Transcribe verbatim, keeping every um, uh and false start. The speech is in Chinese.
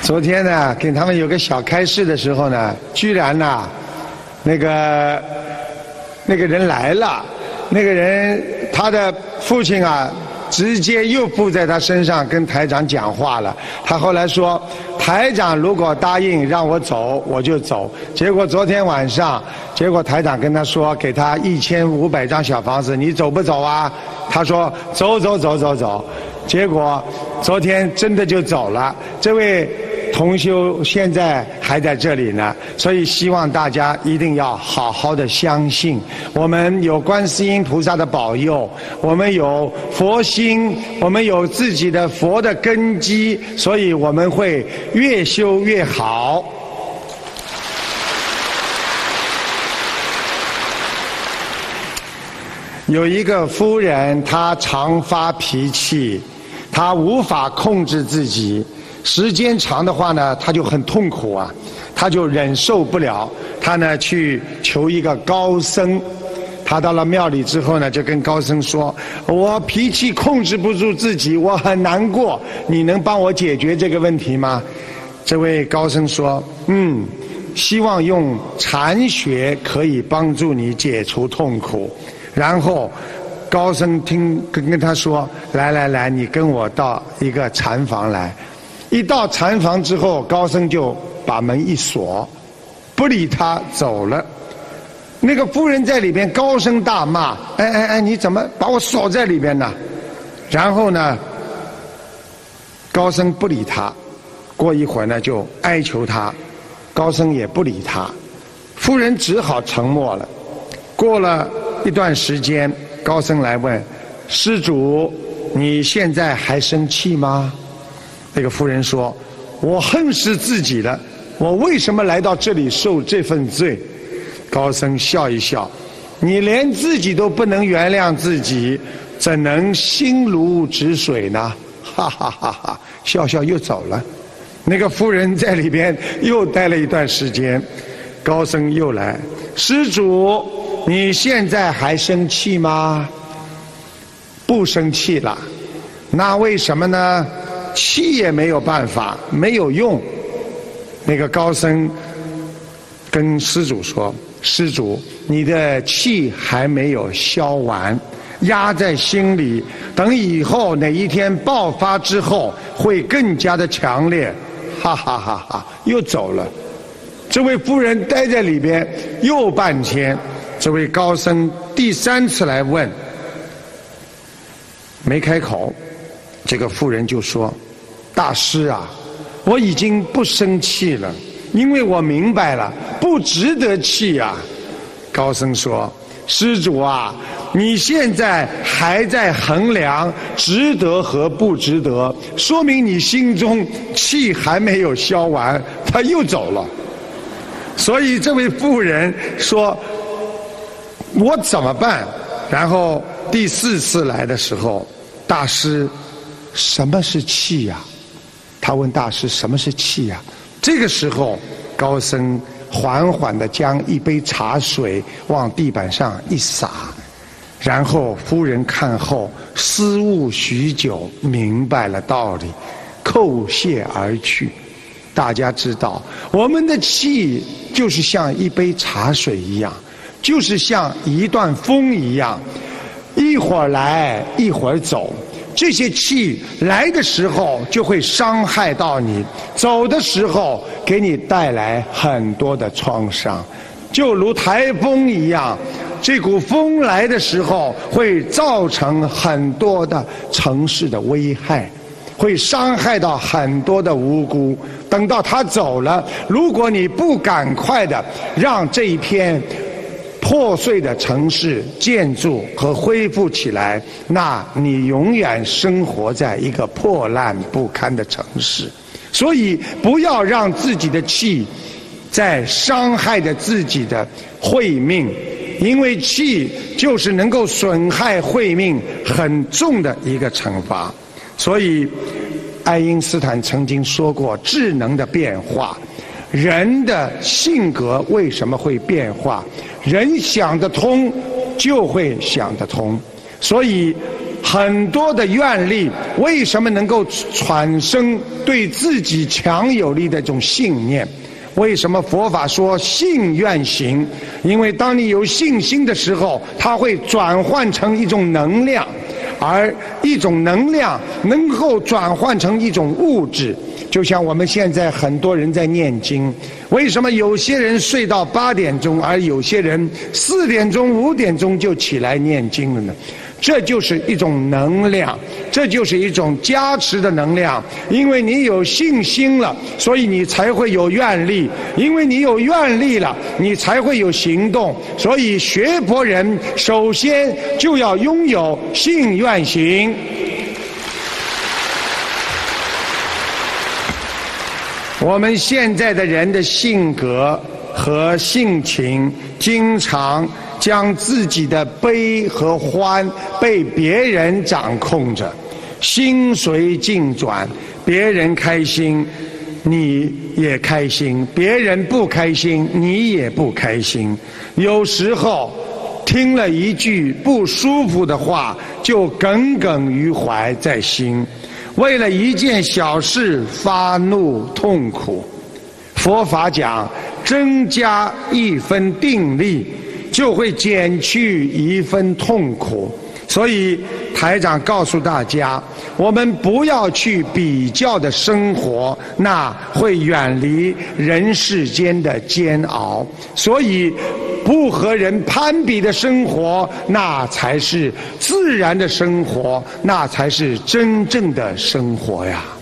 昨天呢，给他们有个小开示的时候呢，居然呢，那个那个人来了，那个人他的父亲啊，直接又附在他身上跟台长讲话了。他后来说，台长如果答应让我走，我就走。结果昨天晚上，结果台长跟他说，给他一千五百张小房子，你走不走啊？他说走走走走走。结果昨天真的就走了。这位同修现在还在这里呢，所以希望大家一定要好好的相信，我们有观世音菩萨的保佑，我们有佛心，我们有自己的佛的根基，所以我们会越修越好。有一个夫人，她常发脾气，她无法控制自己，时间长的话呢，她就很痛苦啊，她就忍受不了，她呢去求一个高僧。她到了庙里之后呢，就跟高僧说，我脾气控制不住自己，我很难过，你能帮我解决这个问题吗？这位高僧说，嗯，希望用禅学可以帮助你解除痛苦。然后高僧听跟跟他说，来来来，你跟我到一个禅房来。一到禅房之后，高僧就把门一锁，不理他走了。那个夫人在里边高声大骂，哎哎哎，你怎么把我锁在里边呢？然后呢，高僧不理他，过一会儿呢就哀求他，高僧也不理他，夫人只好沉默了。过了一段时间，高僧来问施主，你现在还生气吗？那个夫人说，我恨死自己了，我为什么来到这里受这份罪？高僧笑一笑，你连自己都不能原谅自己，怎能心如止水呢？哈哈哈哈，笑笑又走了。那个夫人在里边又待了一段时间，高僧又来，施主，你现在还生气吗？不生气了。那为什么呢？气也没有办法，没有用。那个高僧跟施主说，施主，你的气还没有消完，压在心里，等以后哪一天爆发之后会更加的强烈。哈哈哈哈，又走了。这位夫人待在里边又半天，这位高僧第三次来问，没开口，这个妇人就说，大师啊，我已经不生气了，因为我明白了，不值得气啊。高僧说，施主啊，你现在还在衡量值得和不值得，说明你心中气还没有消完。他又走了。所以这位妇人说，我怎么办？然后第四次来的时候，大师，什么是气呀？他问大师，什么是气呀？这个时候高僧缓缓地将一杯茶水往地板上一洒，然后夫人看后思悟许久，明白了道理，叩谢而去。大家知道，我们的气就是像一杯茶水一样，就是像一段风一样，一会儿来一会儿走。这些气来的时候就会伤害到你，走的时候给你带来很多的创伤，就如台风一样，这股风来的时候会造成很多的城市的危害，会伤害到很多的无辜。等到他走了，如果你不赶快的让这一片破碎的城市建筑和恢复起来，那你永远生活在一个破烂不堪的城市。所以不要让自己的气在伤害着自己的慧命，因为气就是能够损害慧命很重的一个惩罚。所以爱因斯坦曾经说过，智能的变化，人的性格为什么会变化？人想得通就会想得通。所以很多的愿力为什么能够产生对自己强有力的一种信念？为什么佛法说信愿行？因为当你有信心的时候，它会转换成一种能量，而一种能量能够转换成一种物质。就像我们现在很多人在念经，为什么有些人睡到八点钟，而有些人四点钟、五点钟就起来念经了呢？这就是一种能量，这就是一种加持的能量。因为你有信心了，所以你才会有愿力；因为你有愿力了，你才会有行动。所以学佛人首先就要拥有信愿行。我们现在的人的性格和性情，经常将自己的悲和欢被别人掌控着，心随境转，别人开心你也开心，别人不开心你也不开心。有时候听了一句不舒服的话，就耿耿于怀在心，为了一件小事发怒痛苦。佛法讲，增加一分定力，就会减去一分痛苦。所以台长告诉大家，我们不要去比较的生活，那会远离人世间的煎熬。所以不和人攀比的生活，那才是自然的生活，那才是真正的生活呀。